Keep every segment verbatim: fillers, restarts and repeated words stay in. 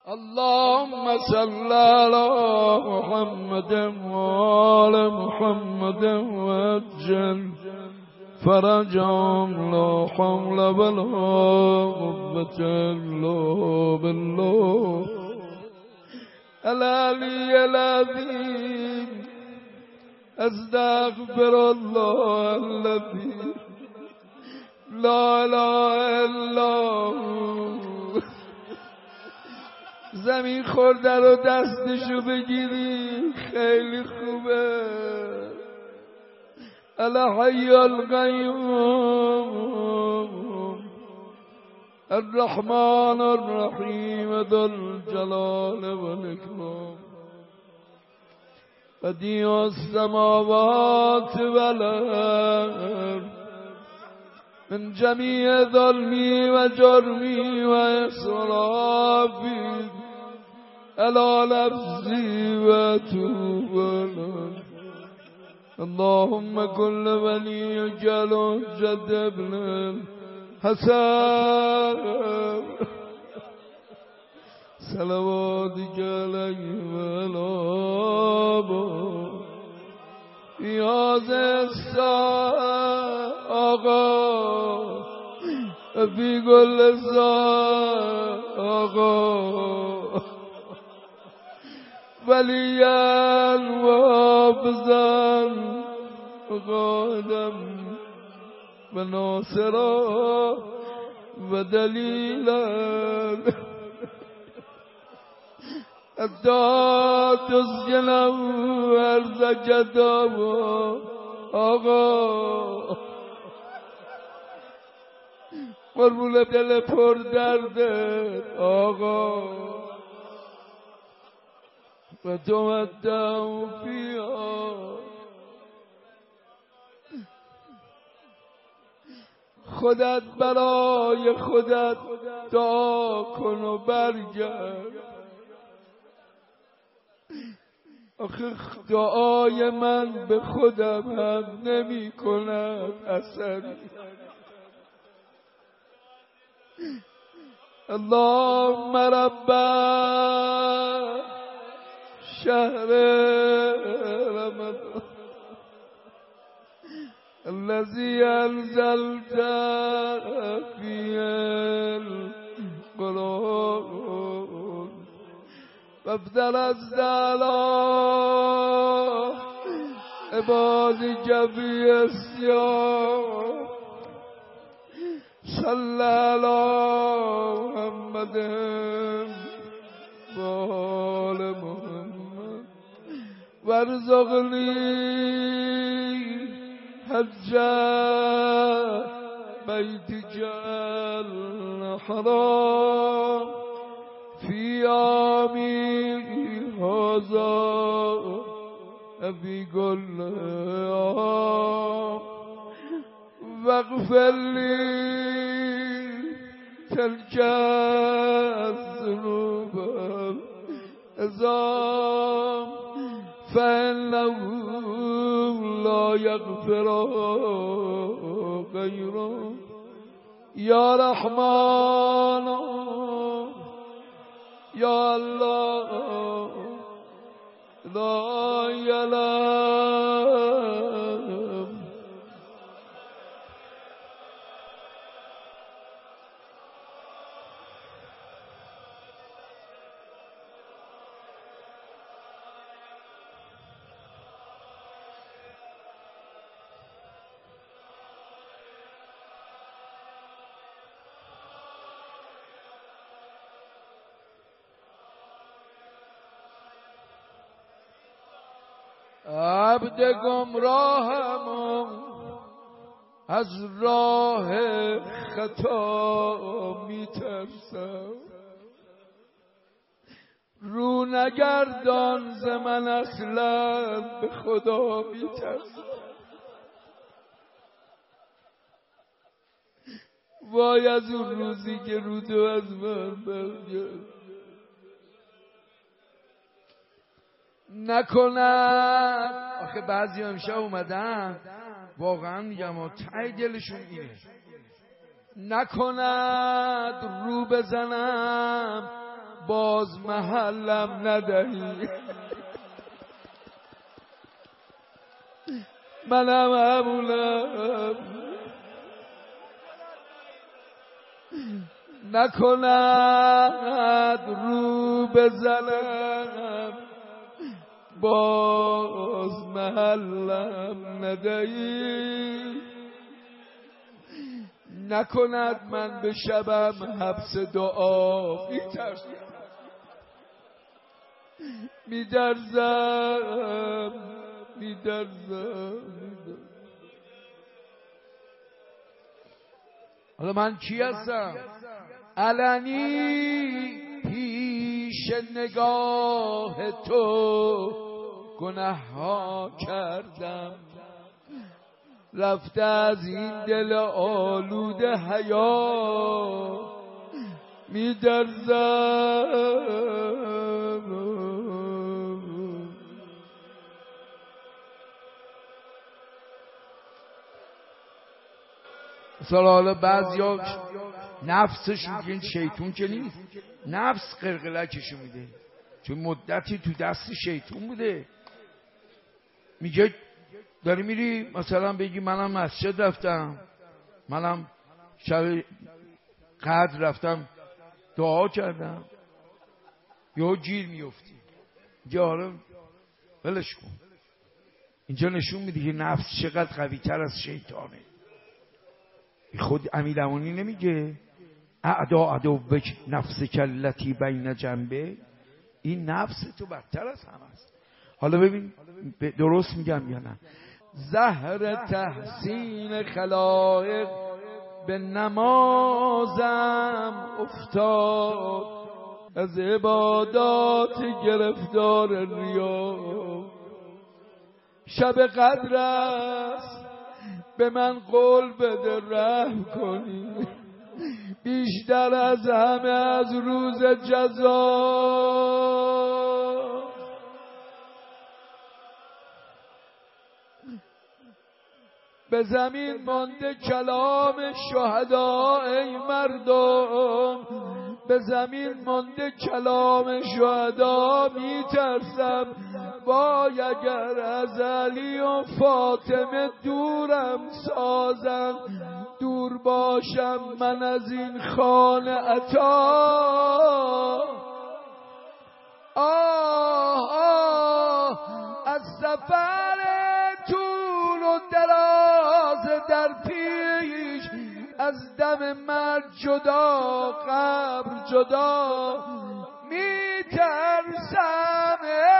اللهم صل على محمد وآل محمد وعجل فرجهم لا حول ولا قوة إلا بالله العلي العظيم. استغفر الله الذي لا اله الا هو. زمین خورده رو دستشو بگیری خیلی خوبه. الحی القیوم الرحمن الرحیم ذو الجلال والاکرام بدیع السماوات والارض من جمیع ظلمی و جرمی و اسرافی علی نفسی و توب لک. اللهم كل وليك الحجة ابن الحسن صلواتك عليه وعلى آله في هذه الساعة آقا وفي كل ساعة آقا وليا وحافظا وقائدا وناصرا ودليلا حتى تسكنه أرضك دابا آقا قربون دل پر درده آقا و تمتع فيها. خودت برای خودت دعا کن و برگرد. آخه دعای من به خودم هم نمی کند اثری. اللهم رب شهر رمضان الذي أنزلت فيه القرآن فافترضت على عبادك في الصيام صلى على محمد وآل محمد وارزقني حج بيتك الحرام في عامي هذا في كل عام واغفر لي تلك الذنوب العظام فإنه لا يغفر غيره. يا رحمن يا الله لا يلام. عبد گمراهم از راه خطا میترسم. رو نگردان ز من اصلا به خدا میترسم. وای از اون روزی که رو تو از من برگرد. نکنند آخه بعضی همیشه اومدن واقعا میگم و ته دلشون اینه نکند رو بزنم باز محلم ندهی. منم همونم نکند رو بزنم باز محلم ندهی. نکند من به شبم حبس دعا میترسم میدرزم میدرزم. حالا من کی هستم؟ علنی پیش نگاه تو گناه ها کردم، رفته از این دل آلوده حیا میدرزم. مثلا حالا بعضیا نفسشون که شیطون که نیست، نفس قرقلکشو میده چون مدتی تو دست شیطون بوده. میگه داری میری مثلا بگی منم مسجد رفتم، منم شب قدر رفتم دعا کردم، یا گیر میفتی. اینجا آره ولش کن. اینجا نشون میده که نفس چقدر قوی تر از شیطانه. خود امیرامونی نمیگه اعدا عدوک نفس کلتی بین جنبه؟ این نفس تو بدتر از همه است. حالا ببین درست میگم یا نه؟ زهر تحسین خلائق به نمازم افتاد، از عبادات گرفتار ریا. شب قدر است به من قول بده رحم کنی، بیشتر از همه از روز جزا. به زمین مانده کلام شهدا ای مردم، به زمین مانده کلام شهدا. میترسم وای اگر از علی و فاطمه دورم سازن، دور باشم من از این خانه عطا. آه آه از سفر طول و دراز در پیش، از دم مرگ جدا قبر جدا. میترسم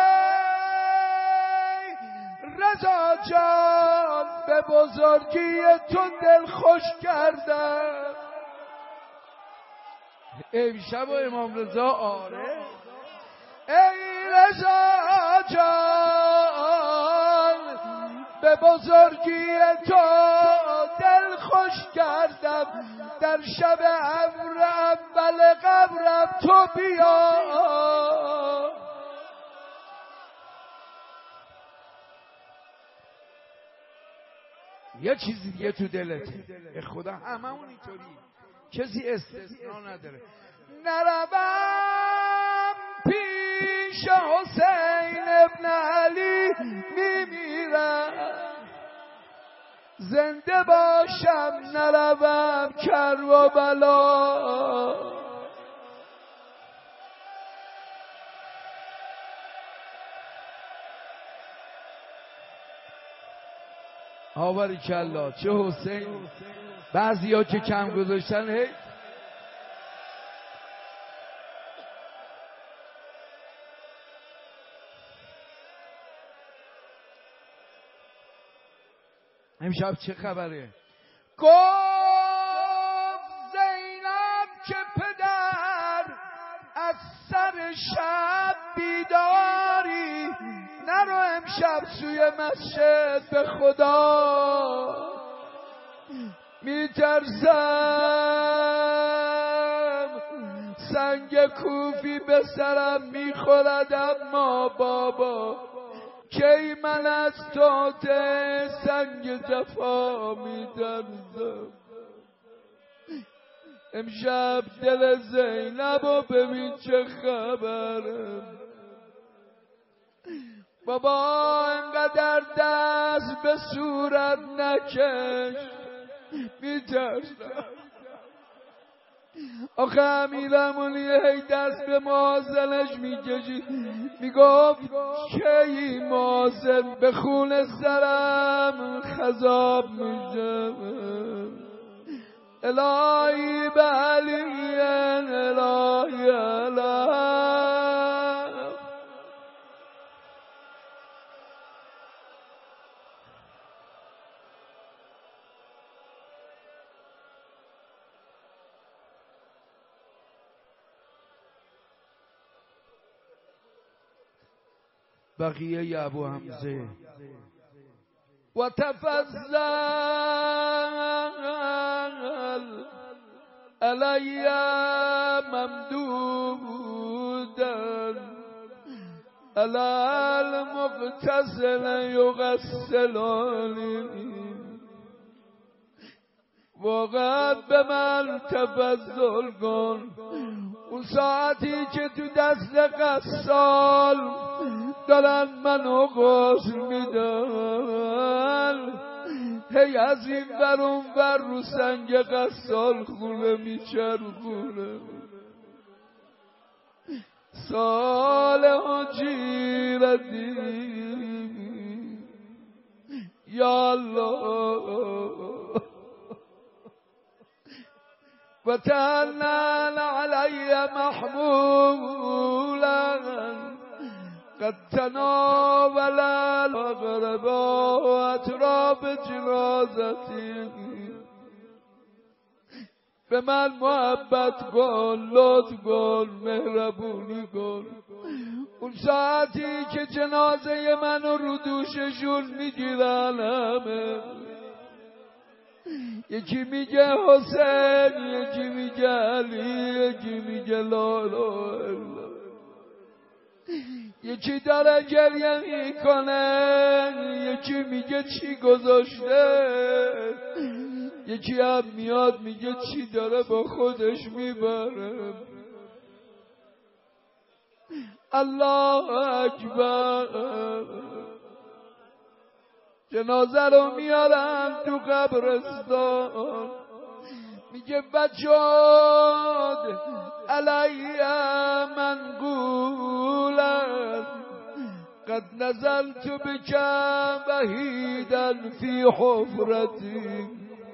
ای رضا جان به بزرگی تو دل خوش کردم. امشب و امام رضا آره ای رضا جان به بزرگی تو دل خوش کردم. در شب عبر اول قبرم تو بیا. یه چیزی دیگه تو دلته به خدا هممون اینطوری، کسی استثنا نداره. نروم پیش حسین ابن علی میمیرم، زنده باشم نروم کربلا. آوری کلا چه حسین. بعضی ها که کم گذاشتن هی امشب چه خبره؟ گفت زینب که پدر از سر شب بیداری، نرو امشب سوی مسجد به خدا. میترسم سنگ کوفی به سرم میخورد، اما بابا کی من از تاج سنگ جفا می‌درزم. امشب دل زینب و ببین چه خبره. بابا انقدر دست به صورت نکش، میترسم. آخه امیرالمومنین هی دست به مازنش میکشید، میگفت کی مازن به خون سرم خضاب میشه. الهی به علی، الهی الهی. بقیه ابو حمزه و تفضل علی ممدودا علی المغتسل یغسلانی. واقعا به من تفضل کن. اون ساعتی که تو دست غسال دارن منو غسل میدن، هی از این بر اون بر رو سنگ غسال خونه میچرخونه. صالح جیرتی یا الله و تنال علی محمولا قد تناول الغرباء اطراف جنازتی. به من محبت کن، لطف کن، مهربونی کن. اون ساعتی که جنازه منو رو دوششون میگیرن همه، یکی میگه حسین، یکی میگه علی، یکی میگه لا اله الا الله. یکی داره گریه میکنه، یکی میگه چی گذاشته، یکی هم میاد میگه چی داره با خودش میبره. الله اکبر. جنازه رو میارن تو قبرستان، میگه بجاد علی منقولا قد نزلت بک وحیدا فی حفرتی.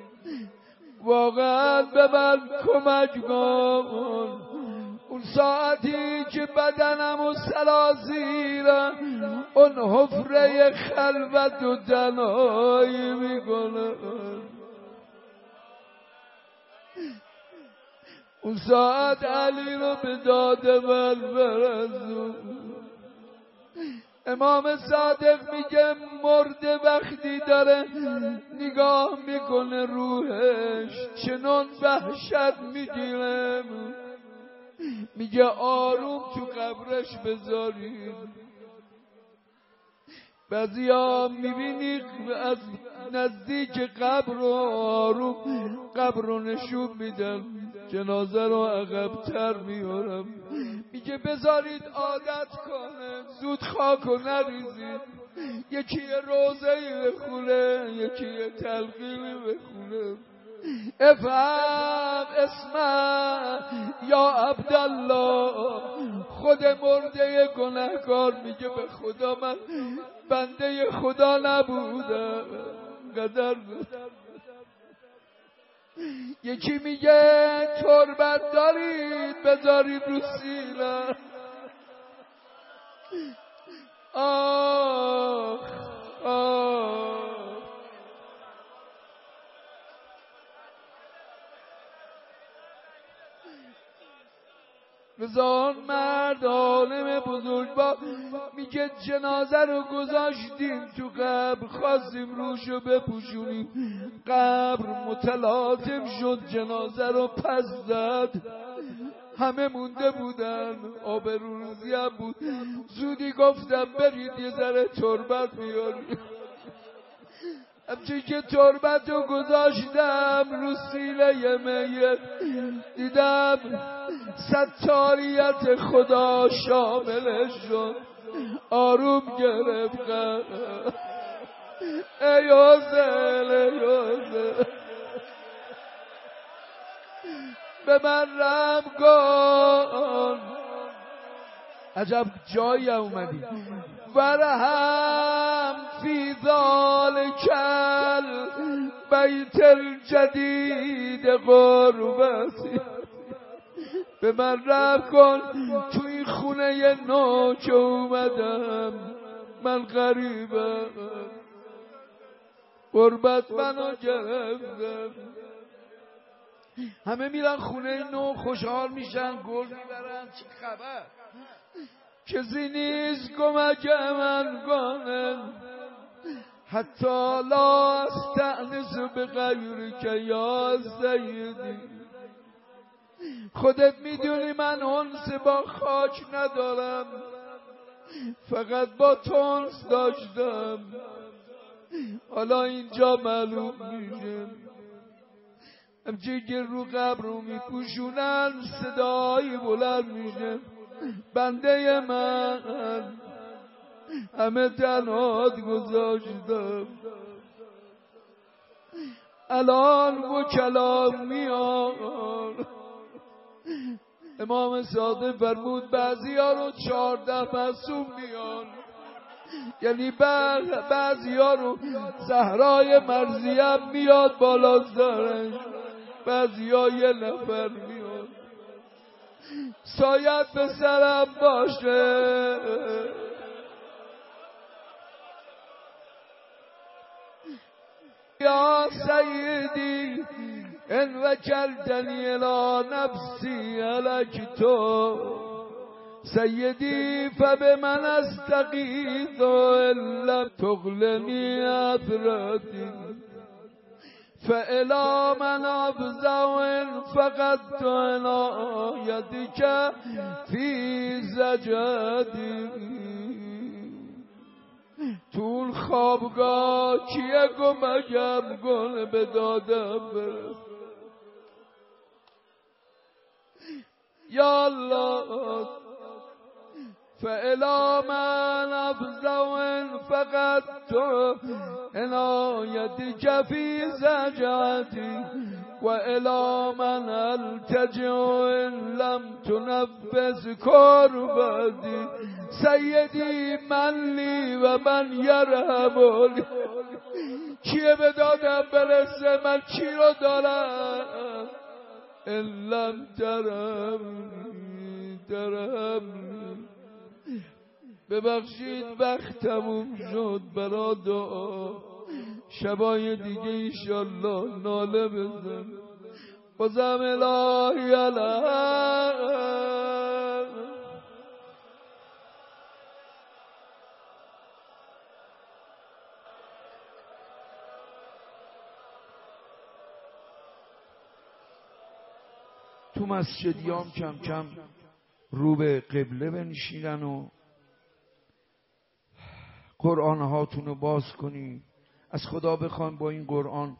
واقعا به من کمک کن. اون ساعتی که بدنم و سرازیر اون حفره خلوت و تنهایی میکنه، اون ساعت علی رو به داد من برسون. امام صادق میگه مرده وقتی داره نگاه میکنه روحش چنون وحشت میگیره، میگه آروم تو قبرش بذارید. بعضی ها میبینی از نزدیک قبر رو آروم قبر رو نشون میدن، جنازه رو عقب‌تر میارم. میگه بذارید عادت کنه، زود خاک و نریزید. یکی روزه‌ای بخونه، یکی تلقینی بخونه. افهم اسمع یا عبدالله. خود مرده گناهکار میگه به خدا من بنده خدا نبودم، قدر بود. یکی میگه تربت دارید بذارید رو سینه. آه آه رضا مرد عالم بزرگوار میگه جنازه رو گذاشتیم تو قبر، خواستیم روشو بپوشونیم، قبر متلاطم شد، جنازه رو پس زد. همه مونده بودن، آبروریزی هم بود. زودی گفتم برید یه ذره تربت بیارید. همچون که تربتو گذاشتم رو سینه میت، دیدم ستاریت خدا شاملش شد، آروم گرفت. ای حسین ای حسین به من رحم کن. عجب جایی اومدی. ورحم فی ذالک البیت الجدید غربتی، به من رحم کن تو این خونه نو که اومدم، من غریبم، غربت منو گرفتم. همه میرن خونه نو خوشحال میشن، گل میبرن، چه خبر؟ کسی نیست کمک من کنه، حتی لا استأنس بغیرک یا سیدی. خودت میدونی من انس با خاک ندارم، فقط با تو انس داشتم، حالا اینجا معلوم میشه. همچه که رو قبر رو میپوشونن صدایی بلند میشه، بنده من همه تنهات گذاشتم، الان وکلا میان. امام صادق فرمود بعضی ها رو چهارده معصوم میان، یعنی بعضی ها رو زهرای مرضیه میاد بالا سرش، بعضی ها یه نفر میاد سایت به سرم باشه. یا سیدی ان وکلتنی الی نفسی الک تو سیدی فبمن استغیث ان لم تغلنی اثرتی فإلی من افزع فقدت عنایتک فی زجدی. طول خوابگاه کیه کمکم کنه به دادم برس. یا الله فإلی من افزع فقدت عنایتک فی زجعتی و الی من التجع ان لم تنفذ کربتی سیدی من لی و من یرحمنی. کیه به دادم برسه؟ من چی رو دارم؟ ان لم ترحمنی ترحمنی. ببخشید وقت تموم شد برا دعا، شبای دیگه ایشالله ناله بزن. بازم الهی الهی تو مسجدیام کم کم رو به قبله بنشینن و قرآن هاتون رو باز کنی، از خدا بخوان با این قرآن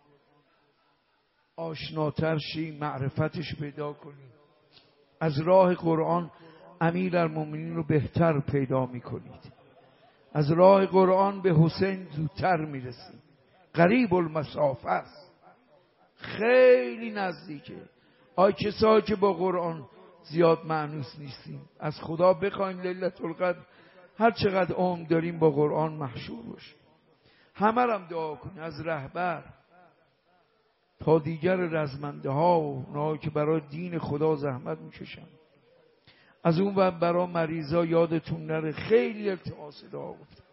آشناتر شی، معرفتش پیدا کنی. از راه قرآن امیرالمومنین رو بهتر پیدا میکنید، از راه قرآن به حسین زودتر میرسید. قریب المسافه است، خیلی نزدیکه. آی کسایی که با قرآن زیاد مانوس نیستیم، از خدا بخوایم لیلة القدر هر چقدر عمر داریم با قرآن محشور باشیم. همه هم دعا کنیم، از رهبر تا دیگر رزمنده ها و اونها که برای دین خدا زحمت میکشن. از اون بعد برای مریضا یادتون نره خیلی التماس دعا گفتم.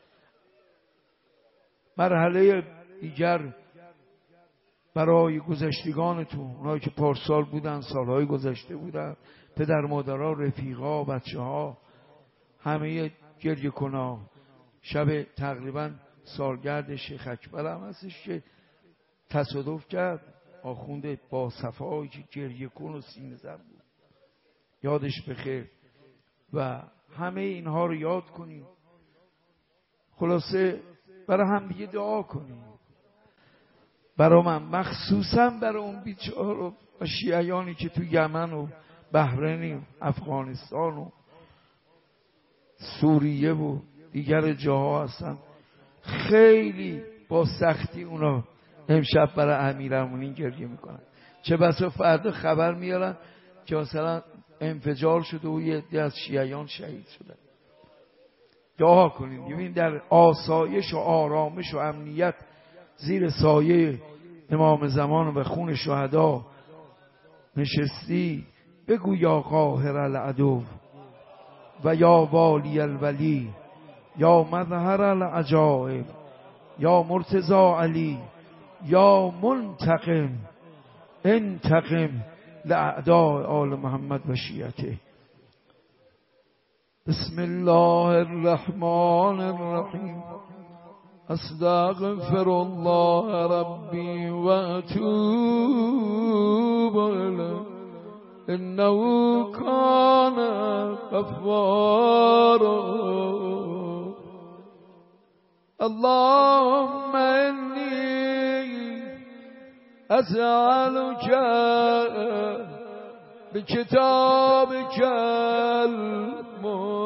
مرحله دیگر برای گذشتگانتون، اونایی که پارسال بودن، سالهای گذشته بودن، پدر مادرها، رفیقا، بچه ها، همه گریه کنا. شب تقریبا سالگرد شیخ اکبر هم هستش که تصادف کرد، آخوند با صفایی که گریه کن و سینه زن بود، یادش بخیر. و همه اینها رو یاد کنیم. خلاصه برای هم دیگه دعا کنیم. برا من، مخصوصا برا اون بیچاره و شیعیانی که تو یمن و بحرین و افغانستان و سوریه و دیگر جاها هستن. خیلی با سختی اونا امشب برای امیرالمومنین گریه میکنن. چه بسا فردا خبر میارن که مثلا انفجار شده و یه عده از شیعیان شهید شدن. دعا کنیم ببین در آسایش و آرامش و امنیت زیر سایه امام زمان و خون شهدا نشستی، بگو یا قاهر العدو و یا والی الولی یا مظهر العجائب یا مرتضی علی یا منتقم انتقم لاعداء آل محمد و شیعته. بسم الله الرحمن الرحیم. استغفر الله ربی و اتوب الیه انه کان غفارا. اللهم انی اسألک بکتابک المبین